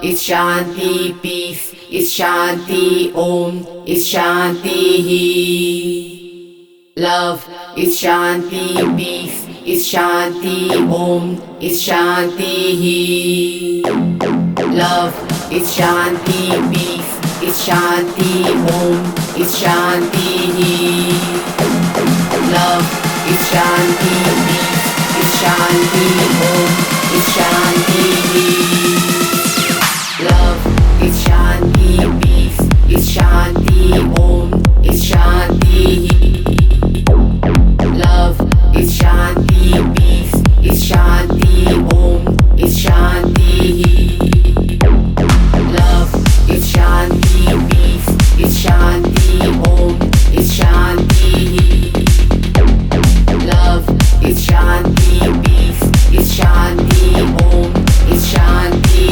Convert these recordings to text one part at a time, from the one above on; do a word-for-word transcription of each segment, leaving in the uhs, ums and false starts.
is Shanti, peace is Shanti, Om is Shanti. Love is Shanti, peace is Shanti, Om is Shanti. Love is Shanti, peace is Shanti, Om is Shanti. Love is Shanti, peace is Shanti, Om is Shanti. Love is Shanti, peace is Shanti, Om is Shanti. Love is Shanti, peace is Shanti, Om is Shanti. Love is Shanti, peace is Shanti, Om is Shanti. Love is Shanti, peace is Shanti, Om is Shanti.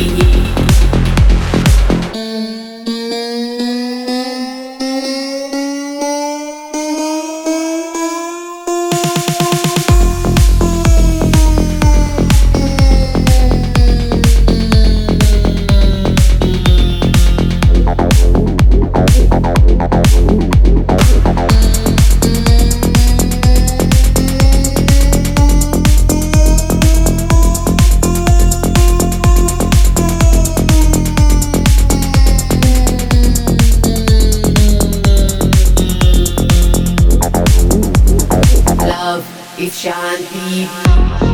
Love is Shanti.